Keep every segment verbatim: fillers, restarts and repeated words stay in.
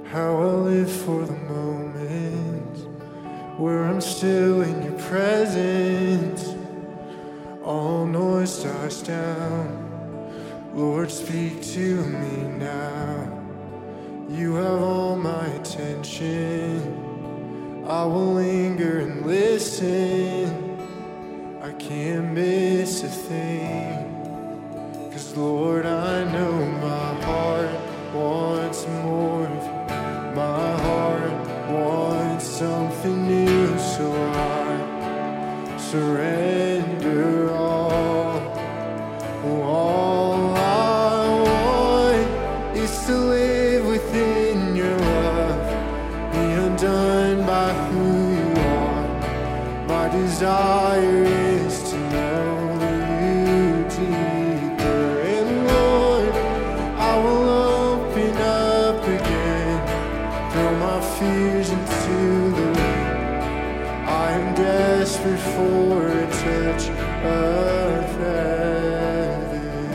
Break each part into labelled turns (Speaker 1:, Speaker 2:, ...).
Speaker 1: how I live for the moment where I'm still in your presence. All noise dies down. Lord, speak to me now. You have all my attention. I will linger and listen. I can't miss a thing. 'Cause Lord, I know my heart wants more of you. My heart wants something new, so I surrender all. All I want is to live within your love, be undone by who you are. My desire is to know you deeper. And Lord, I will open up again, throw my fears into the wind. I am desperate for a touch of heaven,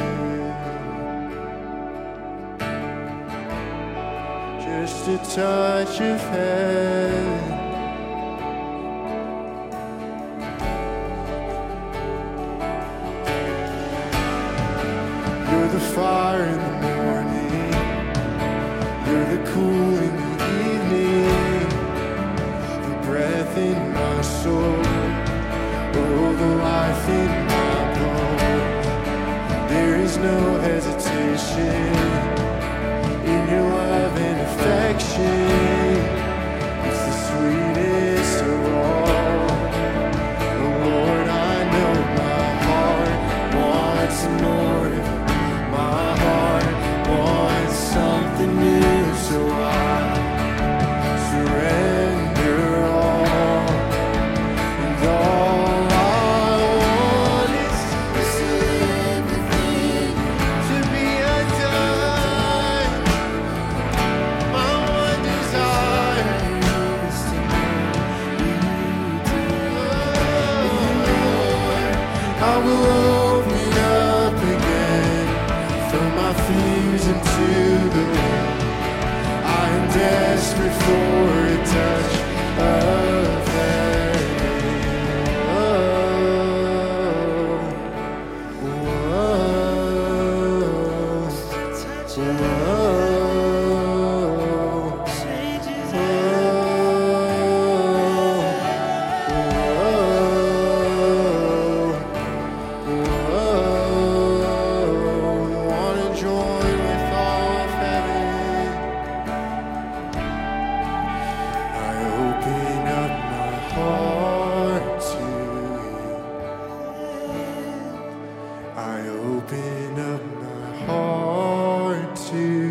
Speaker 1: just a touch of heaven. You're the fire in the morning, you're the cool in the evening, the breath in my soul, oh, the life in my bones. There is no hesitation in your love and affection. It's the sweetest of all. Oh Lord, I know my heart wants more of you. My heart wants something new, so I surrender all. And all I want is to live within, to be undone. My one desire is to know you deep. I will open up again, throw my fears into the wind. I am desperate for a touch of heaven. Oh, oh, wanna join with all of heaven. I open up my heart to you. I open up my heart to you.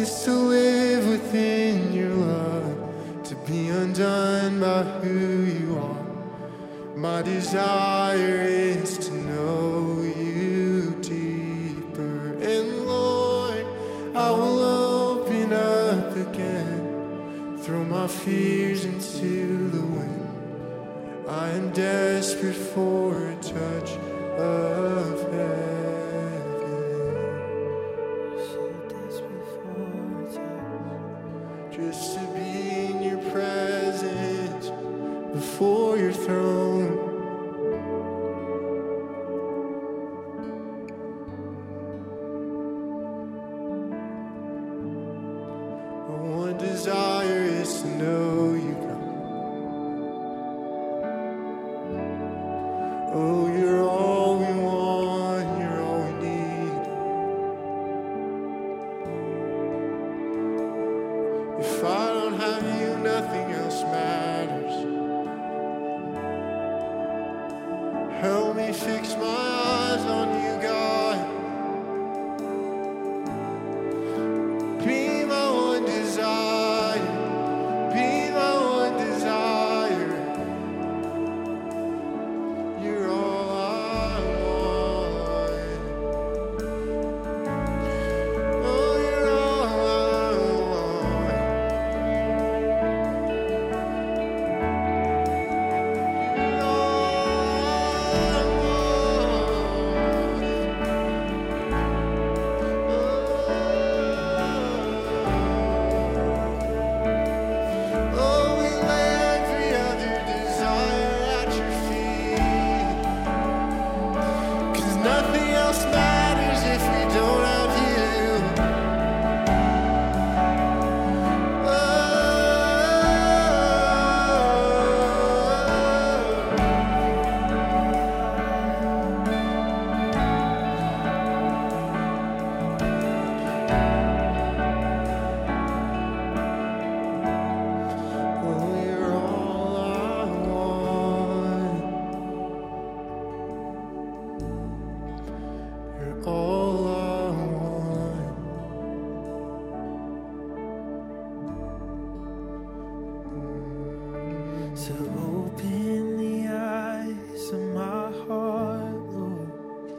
Speaker 1: is to live within your love, to be undone by who you are. My desire is to know you deeper. And Lord, I will open up again, throw my fears into the wind. I am desperate for a touch of heaven. So desperate for a touch, just to be in your presence, before your throne. My one desire is to know you, God. Oh, you're all we want, you're all we need. If I don't have you, nothing else matters. Help me fix my eyes on you, God. Be my one desire, be my one desire. You're all I want. Oh, you're all I want. You're all I want. Oh, we lay every other desire at your feet. 'Cause nothing else matters if we don't have you. Oh, oh, you're all I want. You're all I want. So open the eyes of my heart, Lord.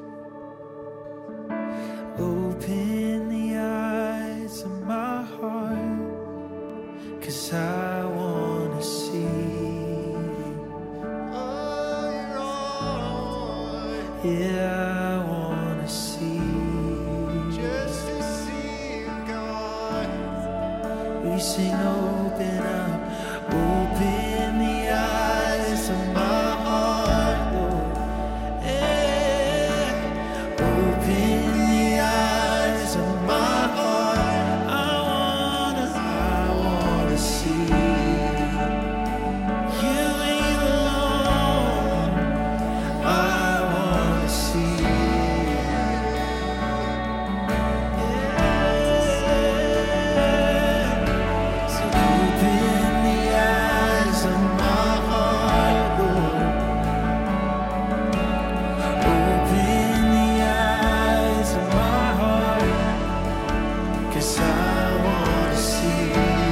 Speaker 1: Open the eyes of my heart, 'cause I wanna see. Oh, you're all. Yeah, I wanna see. Just to see you, God. We sing open up, open the eyes of my heart, Lord. Yeah. Open the eyes of my heart. I wanna, I wanna see you and you alone. I wanna see. Yeah. So open the eyes of my heart, Lord. Open the eyes of my heart, 'cause I wanna see.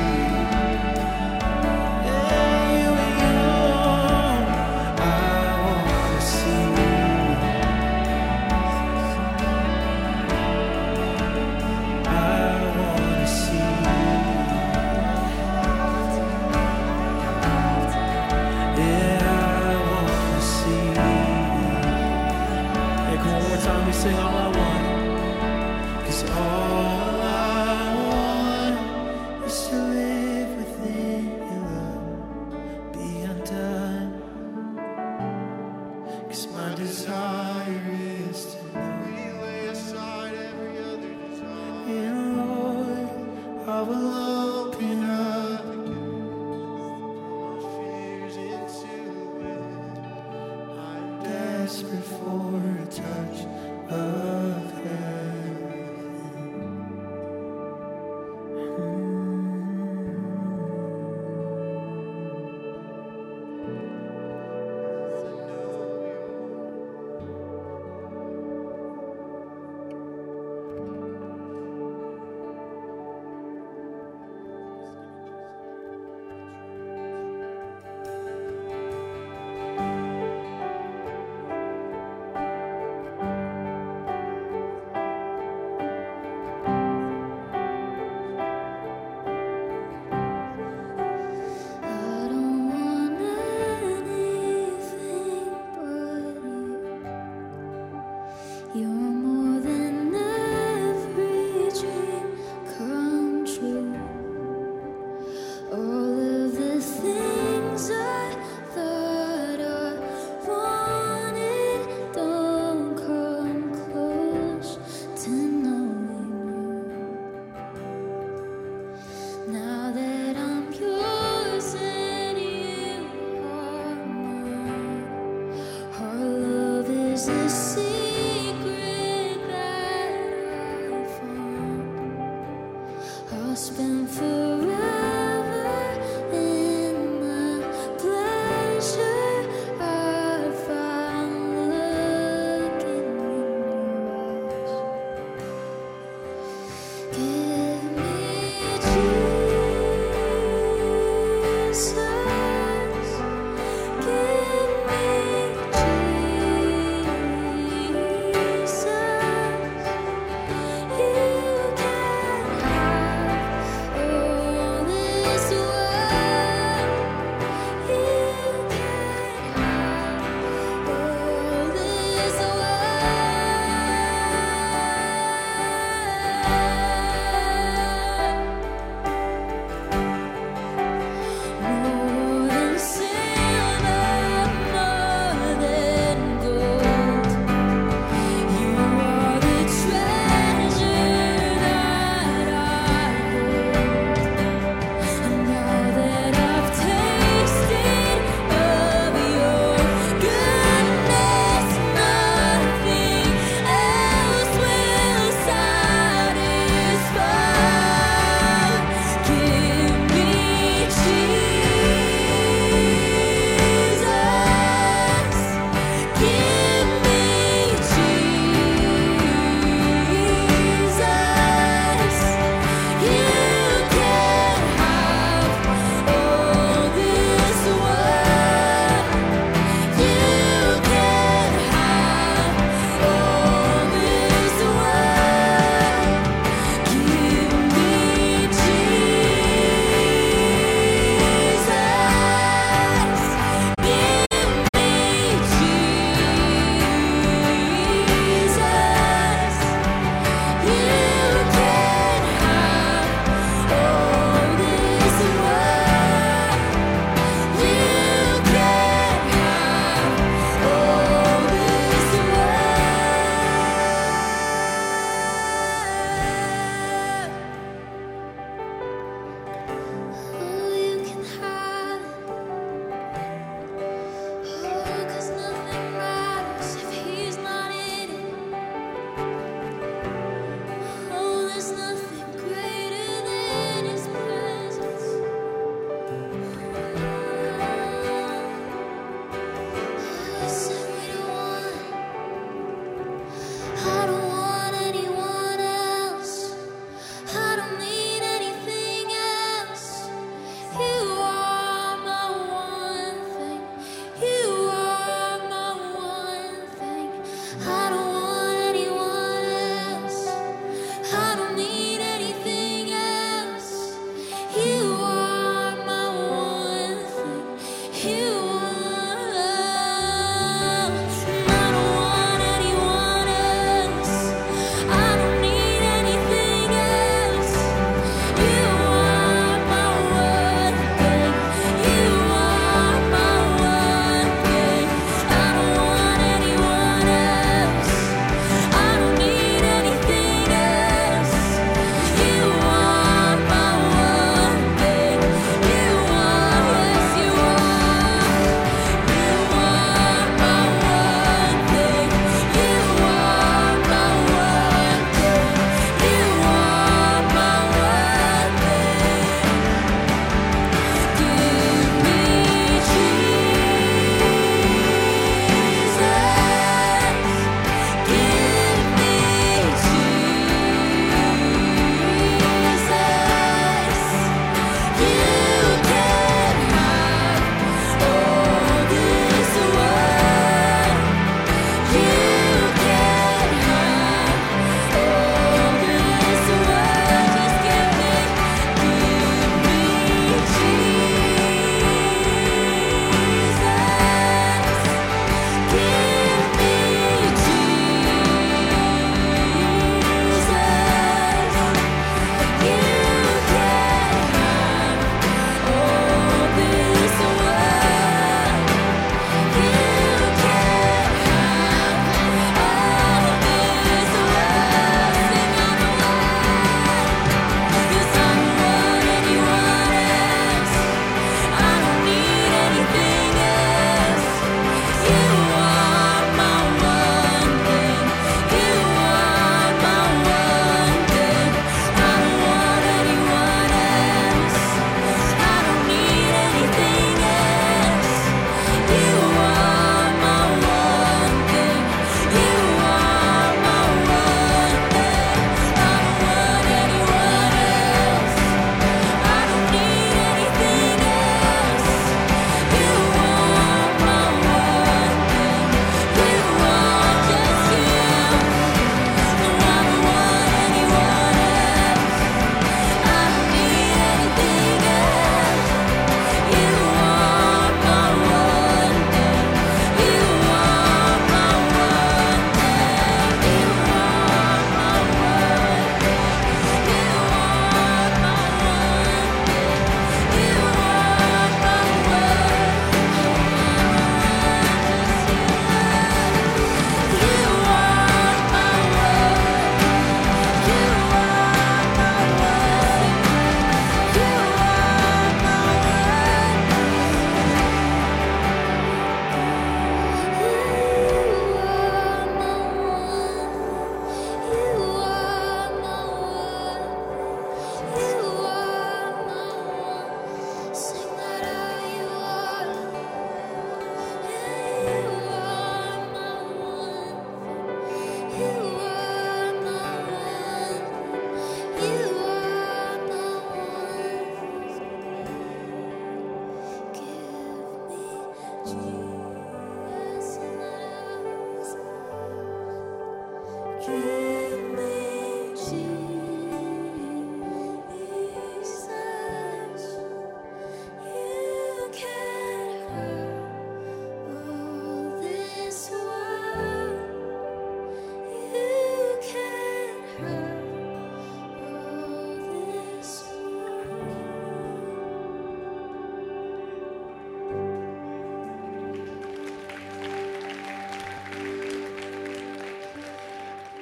Speaker 1: Yeah, you and you alone. I wanna see. I wanna see. Yeah, I wanna see. Hey, come on, one more time, we sing all I want. 'Cause all I want is to live within your love, be undone. 'Cause my desire is to know. We lay aside every other desire. And Lord, I will open up again, throw my fears into the wind. I'm desperate for a touch of heaven. Mm.
Speaker 2: I'll spend forever in my pleasure. I found looking in your eyes. Give me Jesus. Give me Jesus. You can have all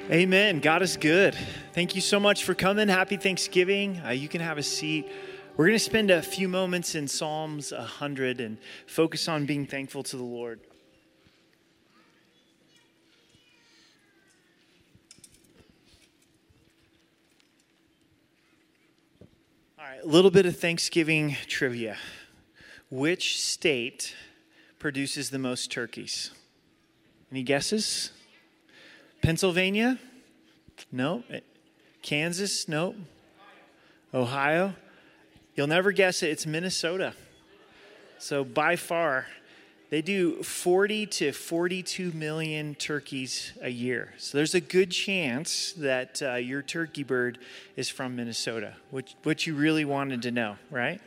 Speaker 3: Amen. God is good. Thank you so much for coming. Happy Thanksgiving. Uh, you can have a seat. We're going to spend a few moments in Psalms one hundred and focus on being thankful to the Lord. All right, a little bit of Thanksgiving trivia. Which state produces the most turkeys? Any guesses? Pennsylvania? No. Kansas? Nope. Ohio? You'll never guess it. It's Minnesota. So by far, they do forty to forty-two million turkeys a year. So there's a good chance that uh, your turkey bird is from Minnesota, which, which you really wanted to know, right?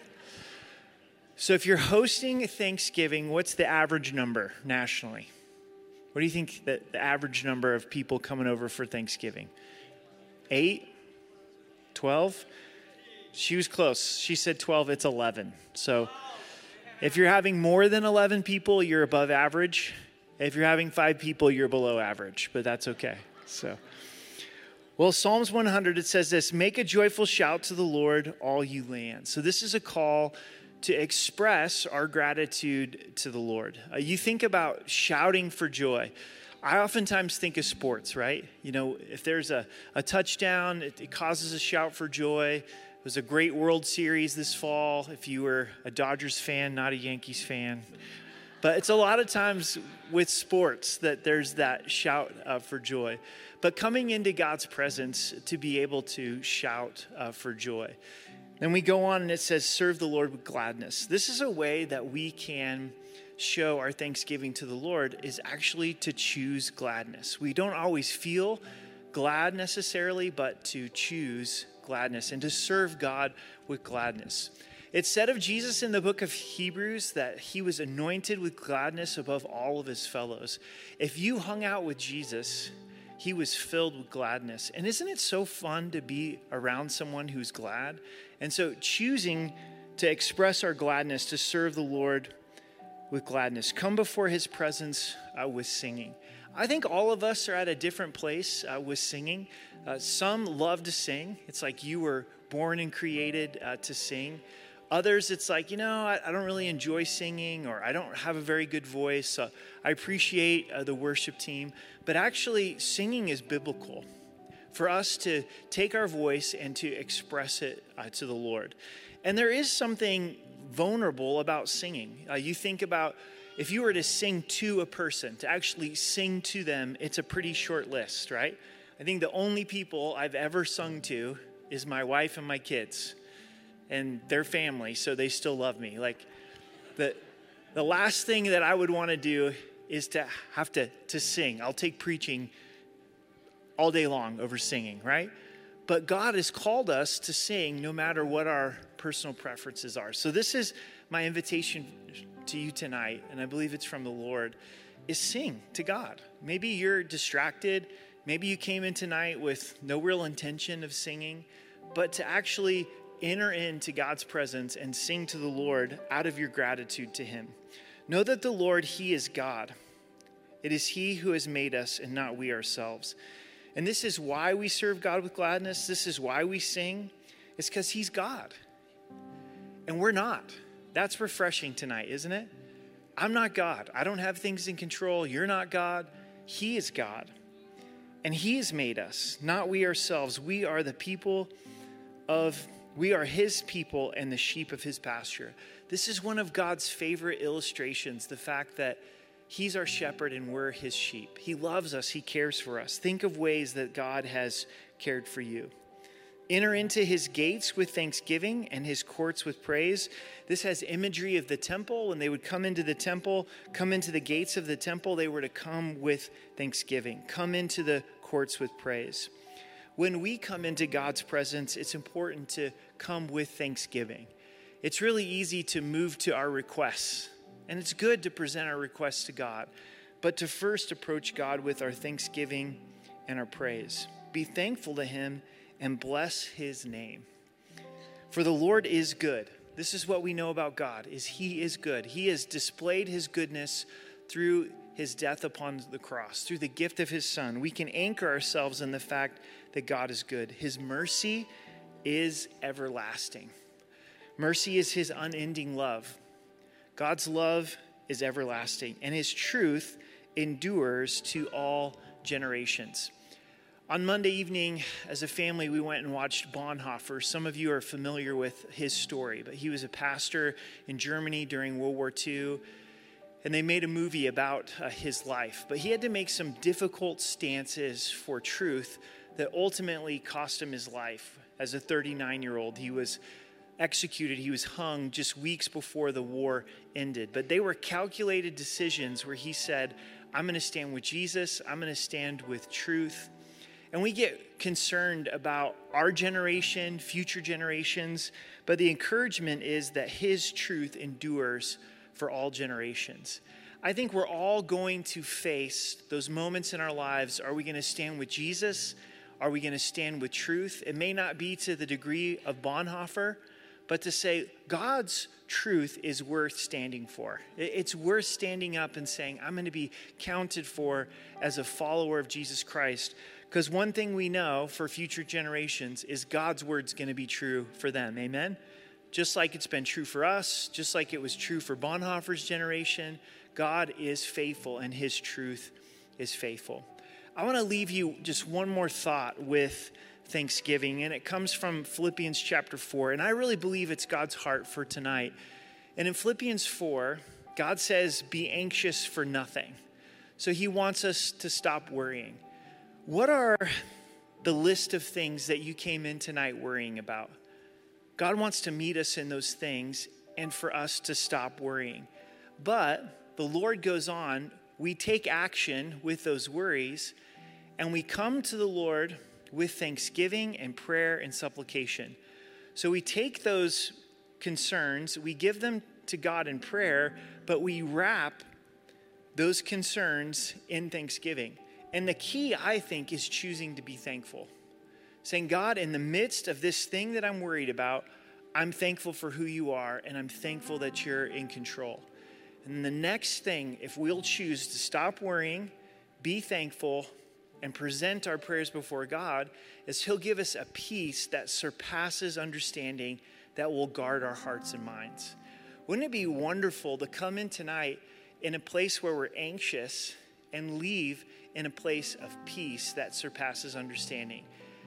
Speaker 3: So if you're hosting Thanksgiving, what's the average number nationally? What do you think that the average number of people coming over for Thanksgiving? Eight? Twelve? She was close. She said twelve. It's eleven. So if you're having more than eleven people, you're above average. If you're having five people, you're below average, but that's okay. So, well, Psalms one hundred, it says this: make a joyful shout to the Lord, all you lands. So this is a call to express our gratitude to the Lord. Uh, you think about shouting for joy. I oftentimes think of sports, right? You know, if there's a, a touchdown, it, it causes a shout for joy. It was a great World Series this fall, if you were a Dodgers fan, not a Yankees fan. But it's a lot of times with sports that there's that shout uh, for joy. But coming into God's presence to be able to shout uh, for joy. Then we go on and it says, serve the Lord with gladness. This is a way that we can show our thanksgiving to the Lord, is actually to choose gladness. We don't always feel glad necessarily, but to choose gladness and to serve God with gladness. It's said of Jesus in the book of Hebrews that he was anointed with gladness above all of his fellows. If you hung out with Jesus, he was filled with gladness. And isn't it so fun to be around someone who's glad? And so choosing to express our gladness, to serve the Lord with gladness, come before his presence uh, with singing. I think all of us are at a different place uh, with singing. Uh, some love to sing. It's like you were born and created uh, to sing. Others, it's like, you know, I, I don't really enjoy singing, or I don't have a very good voice. Uh, I appreciate uh, the worship team. But actually, singing is biblical for us to take our voice and to express it uh, to the Lord. And there is something vulnerable about singing. Uh, you think about if you were to sing to a person, to actually sing to them, it's a pretty short list, right? I think the only people I've ever sung to is my wife and my kids and their family, so they still love me. Like the the last thing that I would want to do is to have to, to sing. I'll take preaching all day long over singing, right? But God has called us to sing no matter what our personal preferences are. So this is my invitation to you tonight, and I believe it's from the Lord, is sing to God. Maybe you're distracted. Maybe you came in tonight with no real intention of singing, but to actually enter into God's presence and sing to the Lord out of your gratitude to him. Know that the Lord, he is God. It is he who has made us and not we ourselves. And this is why we serve God with gladness. This is why we sing. It's because he's God. And we're not. That's refreshing tonight, isn't it? I'm not God. I don't have things in control. You're not God. He is God. And he has made us, not we ourselves. We are the people of, we are his people and the sheep of his pasture. This is one of God's favorite illustrations, the fact that he's our shepherd and we're his sheep. He loves us. He cares for us. Think of ways that God has cared for you. Enter into his gates with thanksgiving and his courts with praise. This has imagery of the temple. When they would come into the temple, come into the gates of the temple, they were to come with thanksgiving. Come into the courts with praise. When we come into God's presence, it's important to come with thanksgiving. It's really easy to move to our requests. And it's good to present our requests to God, but to first approach God with our thanksgiving and our praise. Be thankful to him and bless his name. For the Lord is good. This is what we know about God, is he is good. He has displayed his goodness through his death upon the cross, through the gift of his son, we can anchor ourselves in the fact that God is good. His mercy is everlasting. Mercy is his unending love. God's love is everlasting, and his truth endures to all generations. On Monday evening, as a family, we went and watched Bonhoeffer. Some of you are familiar with his story, but he was a pastor in Germany during World War Two, and they made a movie about uh, his life. But he had to make some difficult stances for truth that ultimately cost him his life. As a thirty-nine-year-old, he was executed. He was hung just weeks before the war ended. But they were calculated decisions where he said, I'm going to stand with Jesus. I'm going to stand with truth. And we get concerned about our generation, future generations, but the encouragement is that his truth endures for all generations. I think we're all going to face those moments in our lives. Are we going to stand with Jesus? Are we going to stand with truth? It may not be to the degree of Bonhoeffer, but to say God's truth is worth standing for. It's worth standing up and saying, I'm going to be counted for as a follower of Jesus Christ. Because one thing we know for future generations is God's word's going to be true for them. Amen? Just like it's been true for us, just like it was true for Bonhoeffer's generation, God is faithful and his truth is faithful. I want to leave you just one more thought with Thanksgiving, and it comes from Philippians chapter four, and I really believe it's God's heart for tonight. And in Philippians four, God says, be anxious for nothing. So he wants us to stop worrying. What are the list of things that you came in tonight worrying about? God wants to meet us in those things and for us to stop worrying. But the Lord goes on, we take action with those worries, and we come to the Lord with thanksgiving and prayer and supplication. So we take those concerns, we give them to God in prayer, but we wrap those concerns in thanksgiving. And the key, I think, is choosing to be thankful. Saying, God, in the midst of this thing that I'm worried about, I'm thankful for who you are, and I'm thankful that you're in control. And the next thing, if we'll choose to stop worrying, be thankful, and present our prayers before God, is he'll give us a peace that surpasses understanding that will guard our hearts and minds. Wouldn't it be wonderful to come in tonight in a place where we're anxious and leave in a place of peace that surpasses understanding?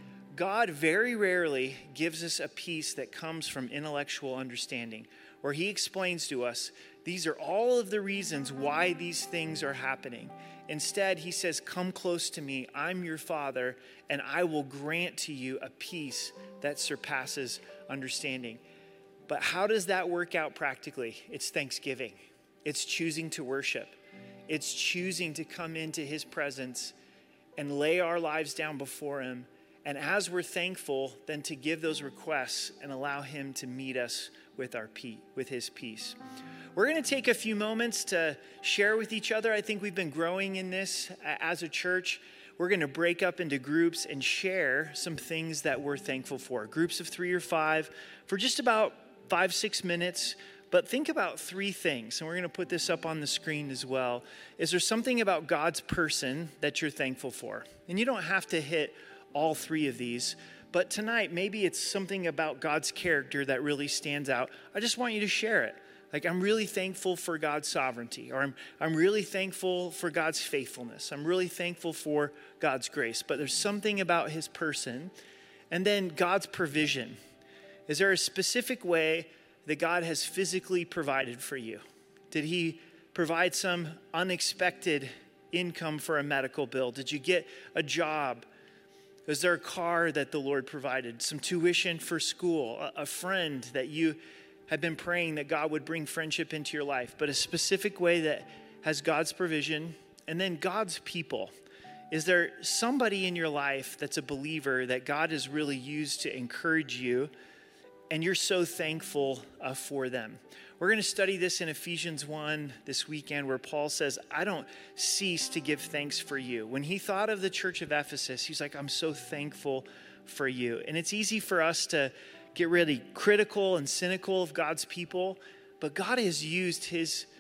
Speaker 3: God very rarely gives us a peace that comes from intellectual understanding, where he explains to us, these are all of the reasons why these things are happening. Instead, he says, come close to me. I'm your Father, and I will grant to you a peace that surpasses understanding. But how does that work out practically? It's thanksgiving. It's choosing to worship. It's choosing to come into his presence and lay our lives down before him. And as we're thankful, then to give those requests and allow him to meet us with our peace, with his peace. We're going to take a few moments to share with each other. I think we've been growing in this as a church. We're going to break up into groups and share some things that we're thankful for. Groups of three or five for just about five, six minutes. But think about three things, and we're going to put this up on the screen as well. Is there something about God's person that you're thankful for? And you don't have to hit all three of these, but tonight maybe it's something about God's character that really stands out. I just want you to share it. Like, I'm really thankful for God's sovereignty, or I'm, I'm really thankful for God's faithfulness. I'm really thankful for God's grace, but there's something about his person. And then God's provision. Is there a specific way that God has physically provided for you? Did he provide some unexpected income for a medical bill? Did you get a job? Was there a car that the Lord provided? Some tuition for school? A, a friend that you had been praying that God would bring friendship into your life, but a specific way that has God's provision? And then God's people. Is there somebody in your life that's a believer that God has really used to encourage you, and you're so thankful uh, for them? We're going to study this in Ephesians one this weekend, where Paul says, I don't cease to give thanks for you. When he thought of the church of Ephesus, he's like, I'm so thankful for you. And it's easy for us to get really critical and cynical of God's people, but God has used his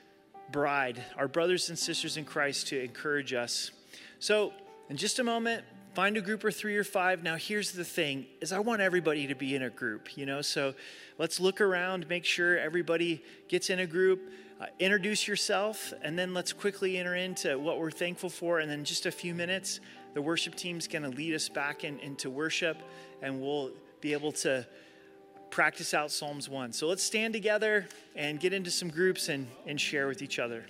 Speaker 3: bride, our brothers and sisters in Christ, to encourage us. So in just a moment, find a group of three or five. Now, here's the thing, is I want everybody to be in a group, you know, so let's look around, make sure everybody gets in a group, uh, introduce yourself, and then let's quickly enter into what we're thankful for. And then in just a few minutes, the worship team's going to lead us back in, into worship, and we'll be able to practice out Psalms one. So let's stand together and get into some groups and, and share with each other.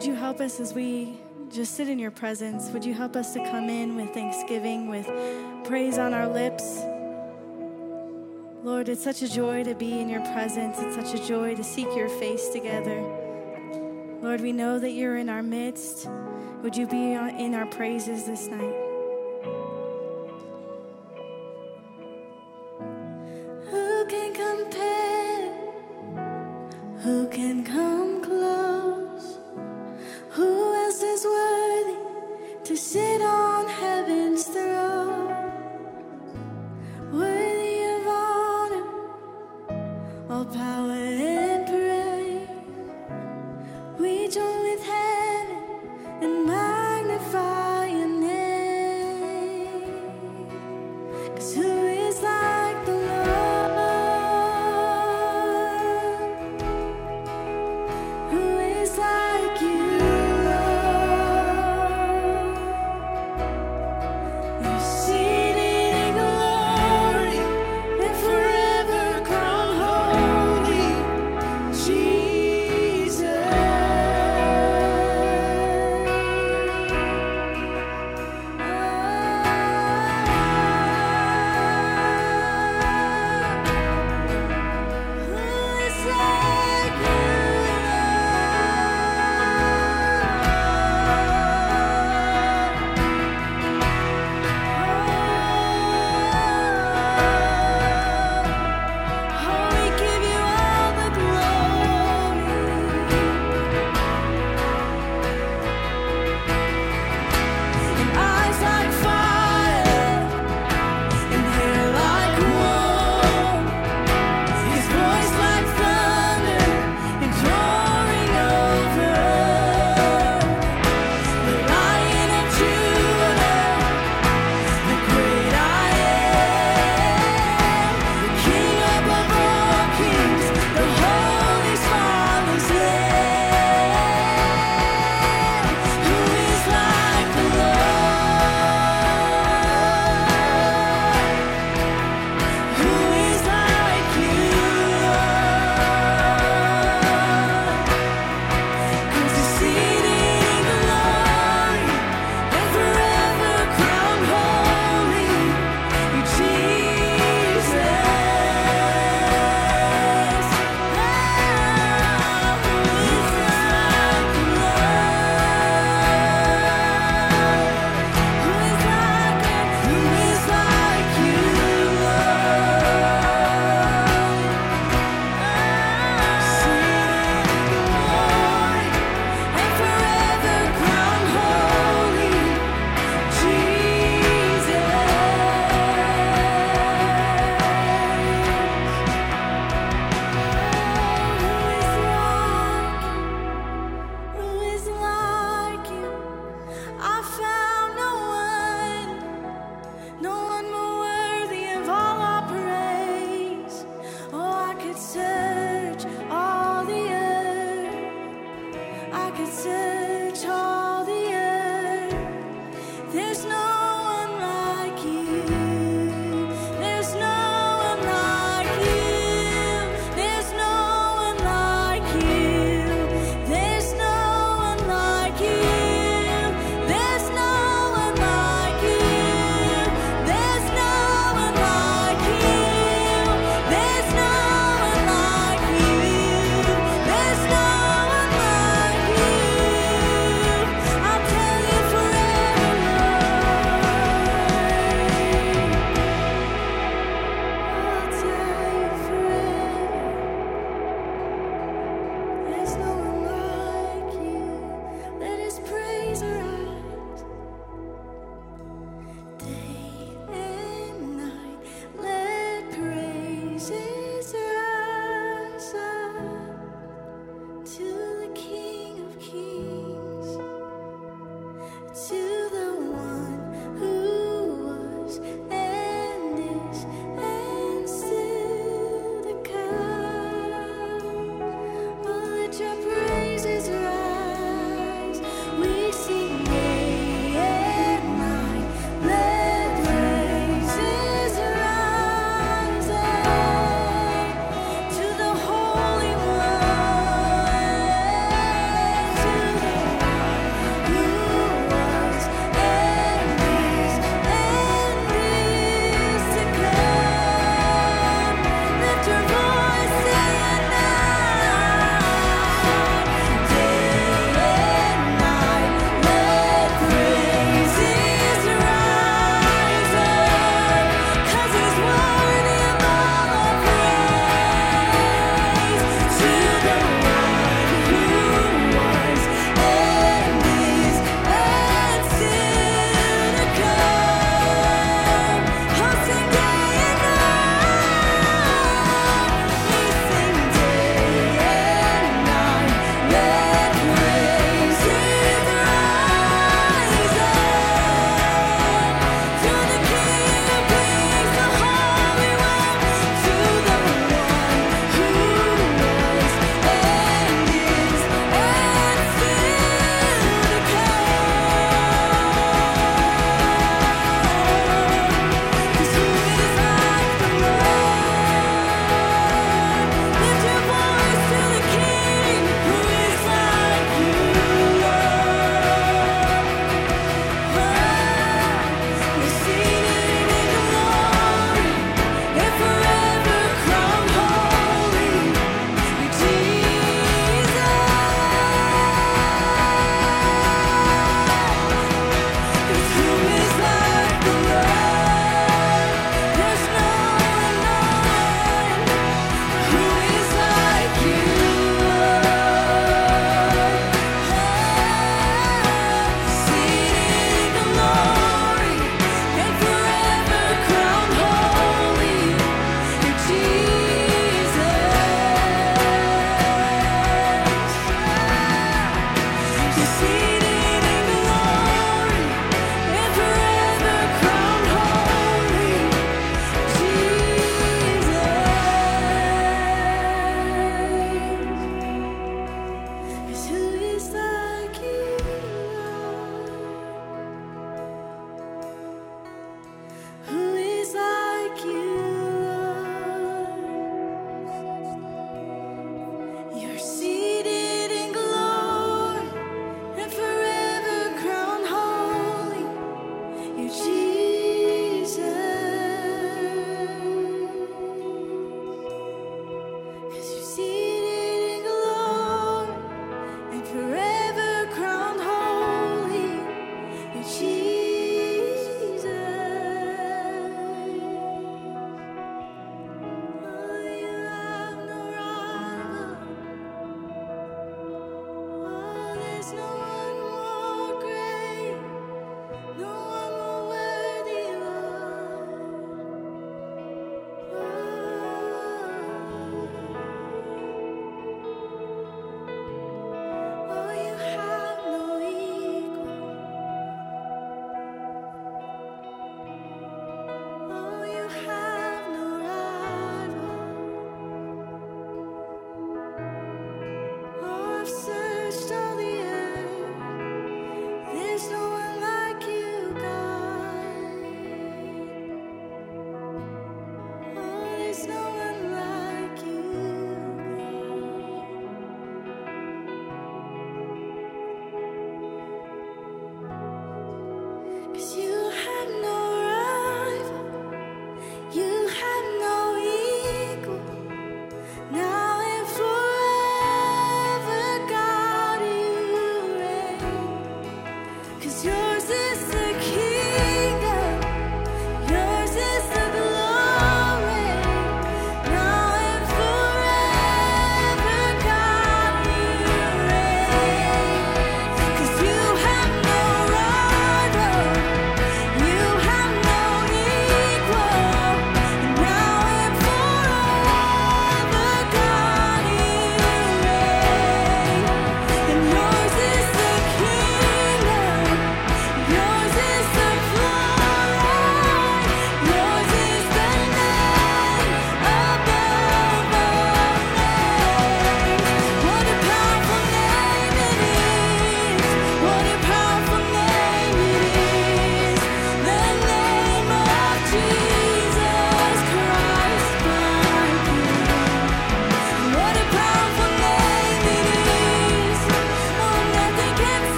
Speaker 4: would you help us as we just sit in your presence? Would you help us to come in with thanksgiving, with praise on our lips? Lord, it's such a joy to be in your presence. It's such a joy to seek your face together. Lord, we know that you're in our midst. Would you be in our praises this night? Who can compare? Who can come close? Who else is worthy to sit on heaven's throne? Worthy of honor, all power and praise. We join with heaven and magnify your name.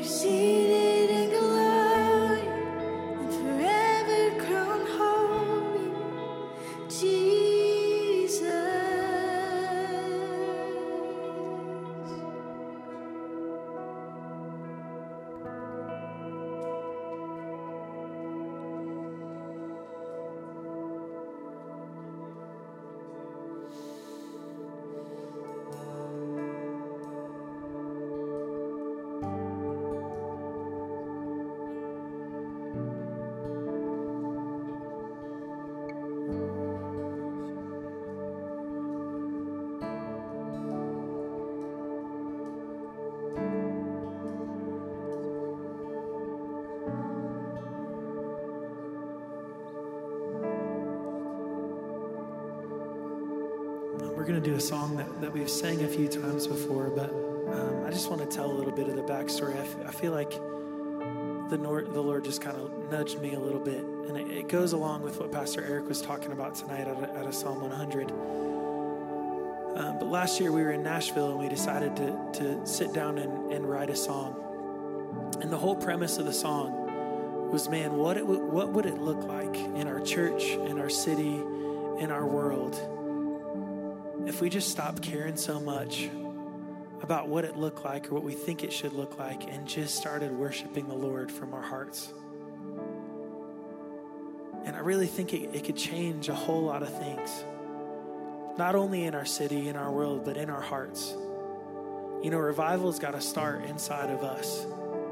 Speaker 4: seated in glory and forever crowned holy, Jesus.
Speaker 5: We're going to do a song that, that we've sang a few times before, but um, I just want to tell a little bit of the backstory. I, f- I feel like the, Lord, the Lord just kind of nudged me a little bit, and it, it goes along with what Pastor Eric was talking about tonight out of, out of Psalm one hundred. Um, but last year we were in Nashville, and we decided to, to sit down and, and write a song. And the whole premise of the song was, man, what, it w- what would it look like in our church, in our city, in our world, if we just stopped caring so much about what it looked like or what we think it should look like and just started worshiping the Lord from our hearts. And I really think it, it could change a whole lot of things, not only in our city, in our world, but in our hearts. You know, revival's got to start inside of us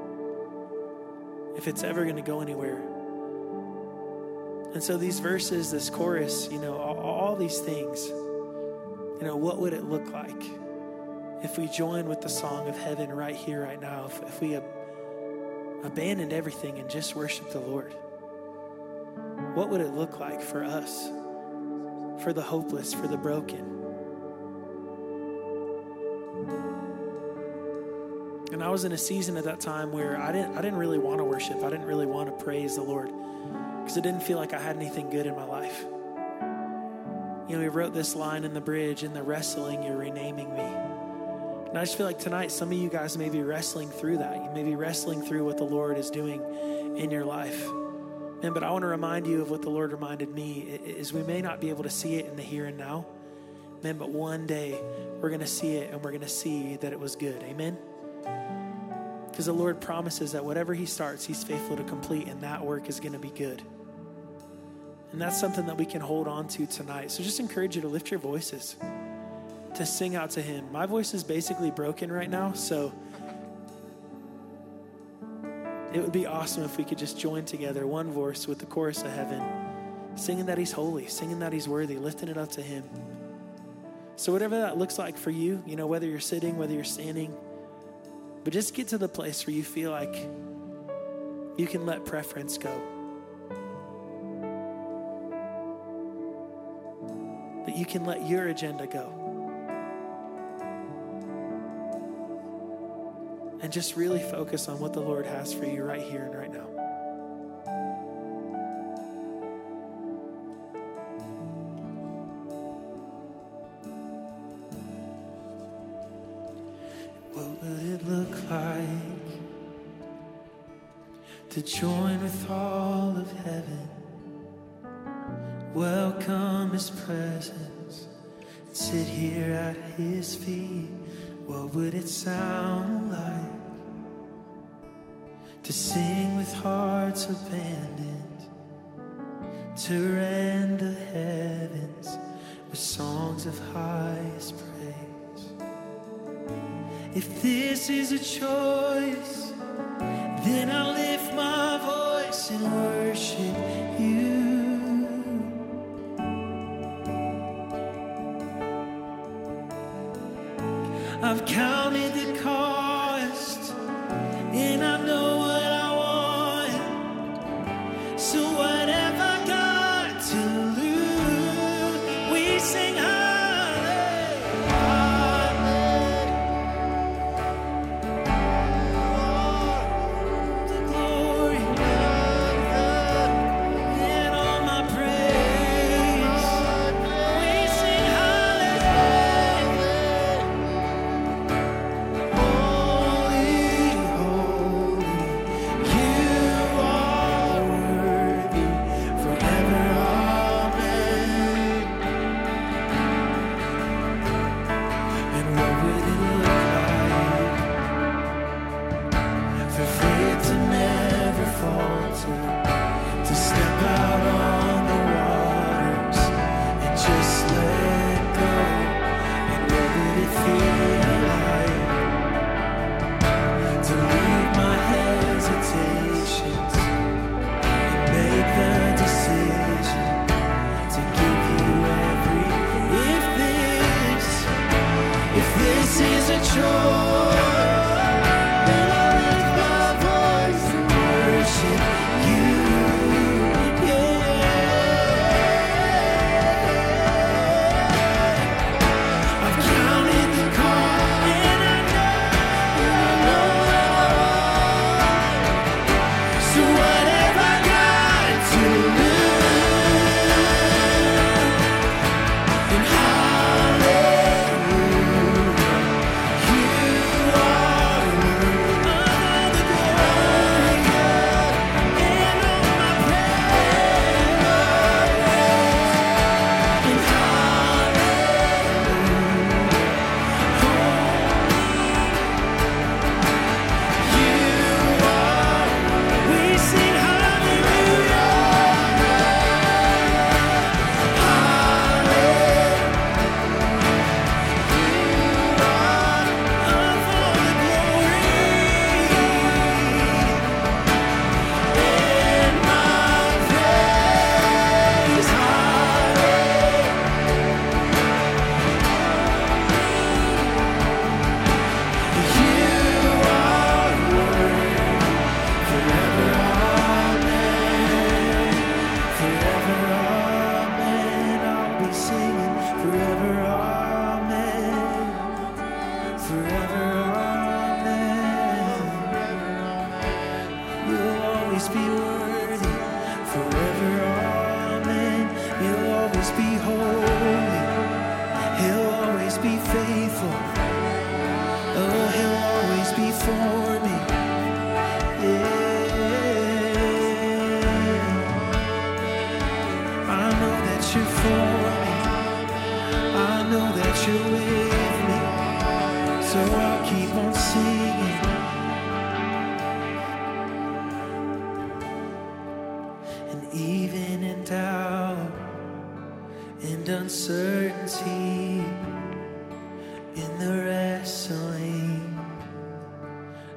Speaker 5: if it's ever going to go anywhere. And so these verses, this chorus, you know, all, all these things, you know, what would it look like if we joined with the song of heaven right here, right now, if, if we ab- abandoned everything and just worshiped the Lord? What would it look like for us, for the hopeless, for the broken? And I was in a season at that time where I didn't, I didn't really want to worship. I didn't really want to praise the Lord because it didn't feel like I had anything good in my life. You know, we wrote this line in the bridge, in the wrestling, you're renaming me. And I just feel like tonight, some of you guys may be wrestling through that. You may be wrestling through what the Lord is doing in your life. Man, but I want to remind you of what the Lord reminded me, is we may not be able to see it in the here and now. Man, but one day we're going to see it and we're going to see that it was good. Amen? Because the Lord promises that whatever he starts, he's faithful to complete, and that work is going to be good. And that's something that we can hold on to tonight. So just encourage you to lift your voices, to sing out to him. My voice is basically broken right now, so it would be awesome if we could just join together, one voice with the chorus of heaven, singing that he's holy, singing that he's worthy, lifting it up to him. So whatever that looks like for you, you know, whether you're sitting, whether you're standing, but just get to the place where you feel like you can let preference go. That you can let your agenda go. And just really focus on what the Lord has for you right here and right now. What would it look like to join with all of heaven? Welcome his presence, sit here at his feet. What would it sound like to sing with hearts abandoned, to rend the heavens with songs of highest praise? If this is a choice, then I'll lift my voice and worship you. I've counted the cost, and I know what I want. So what have I got to lose? We sing hallelujah, the glory and all my praise. We sing hallelujah.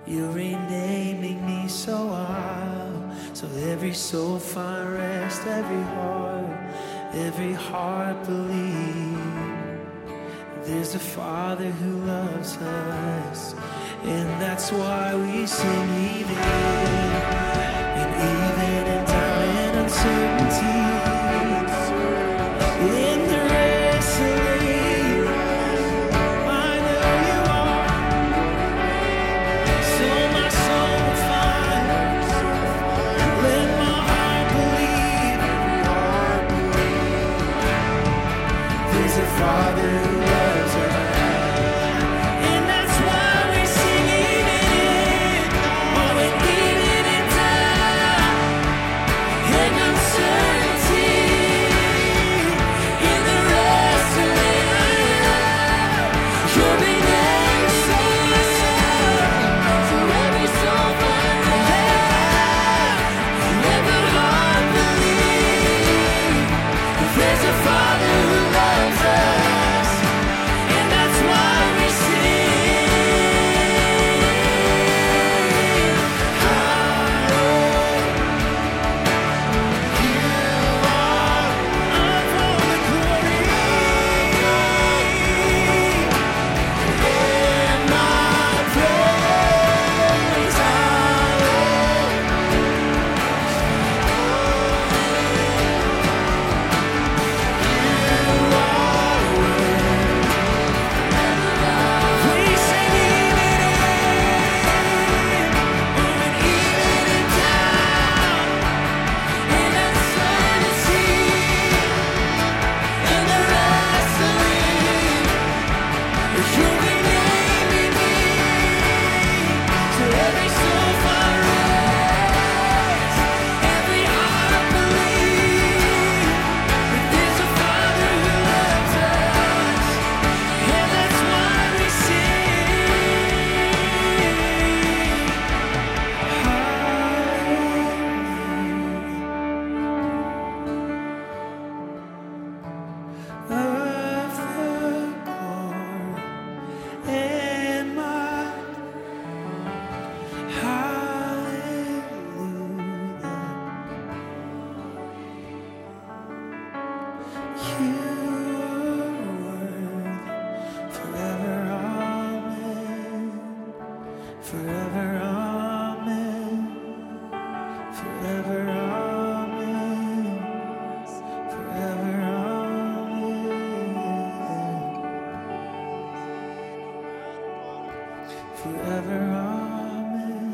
Speaker 5: You're renaming me, so I'll, so every soul find rest, every heart, every heart believe. There's a Father who loves us, and that's why we sing even, and even in doubt and uncertainty, in the wrestling, I know you are. So my soul will find, let my heart believe. There's a Father who loves us. And that's why we sing even, oh, and even in doubt and uncertainty, in the wrestling, you're being anxious, so every soul find rest, every heart believe. There's a Father who loves us, and that's why we sing. Hallelujah. You are of all the glory and my praise. We sing even in, oh, and even in doubt and uncertainty, in the wrestling, you're renaming me, so every soul find rest, every heart believe that there's a Father who loves us, and that's why we sing. Of the glory and might, hallelujah. You are worthy, forever, amen. Forever, amen. Forever, amen. Forever, amen. Forever, amen.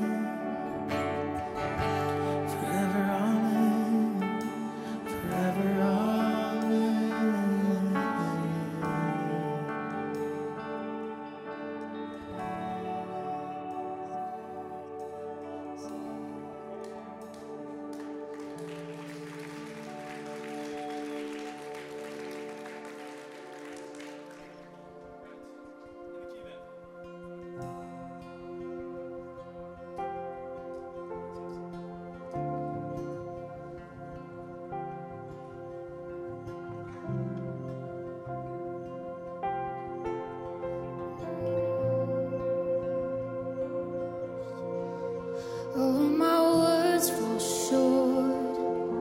Speaker 5: Forever, amen. Forever, amen.
Speaker 2: Oh, my words fall short.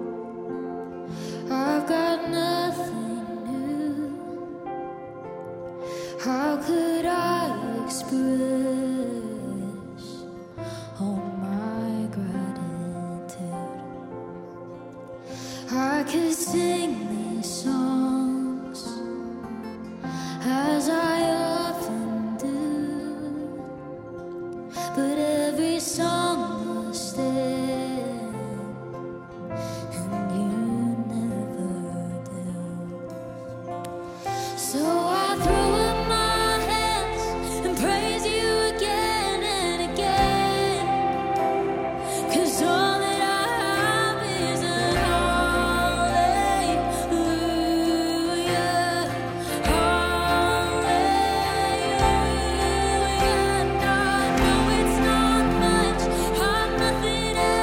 Speaker 2: I've got nothing new. How could I express all my gratitude? I could sing these songs as I often do, but every song must end, and you never do. So I throw up my hands and praise you again and again, 'cause all that I have is an hallelujah, hallelujah. And I know it's not much, I'm nothing else.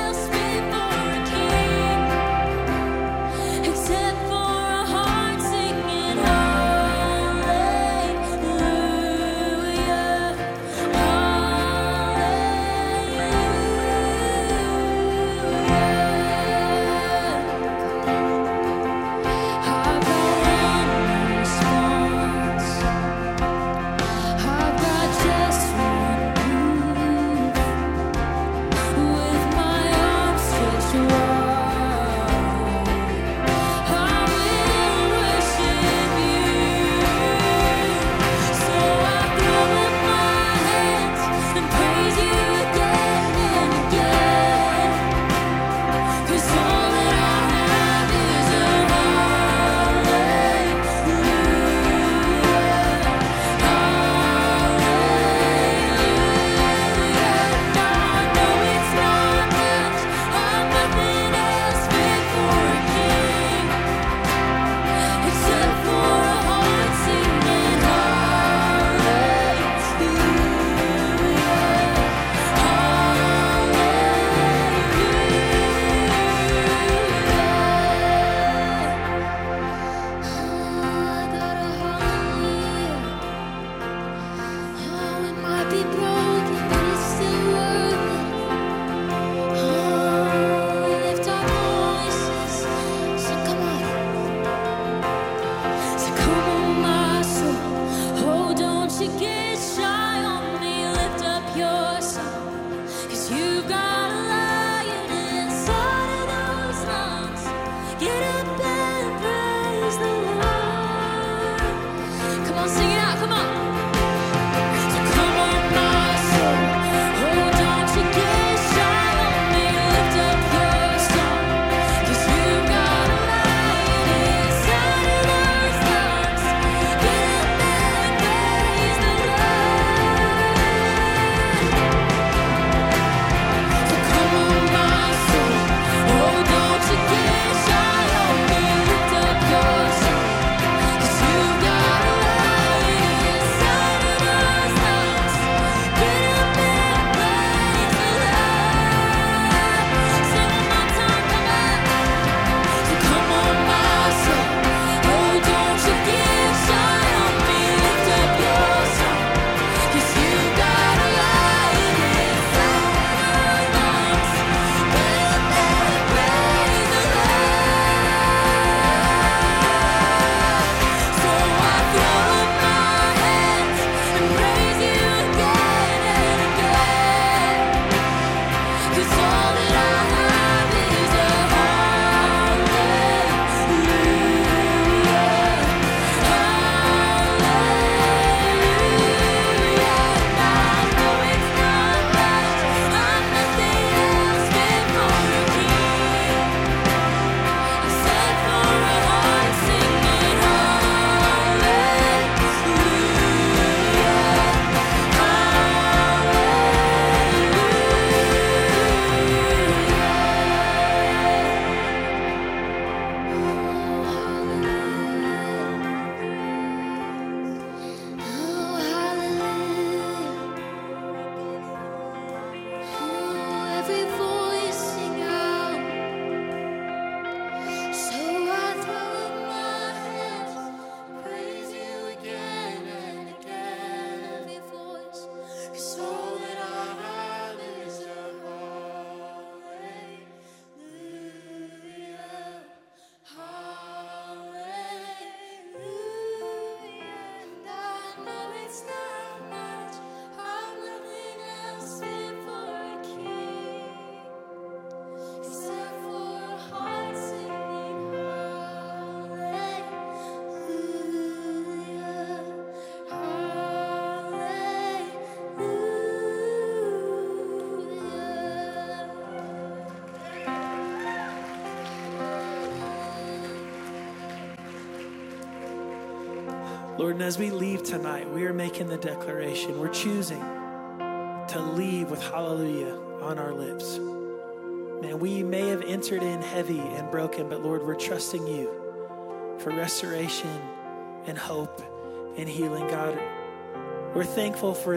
Speaker 5: Lord, and as we leave tonight, we are making the declaration. We're choosing to leave with hallelujah on our lips. Man, we may have entered in heavy and broken, but Lord, we're trusting you for restoration and hope and healing. God, we're thankful for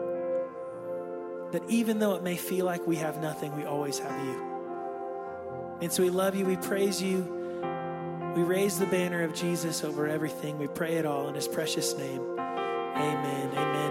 Speaker 5: that even though it may feel like we have nothing, we always have you. And so we love you, we praise you, we raise the banner of Jesus over everything. We pray it all in his precious name. Amen, amen.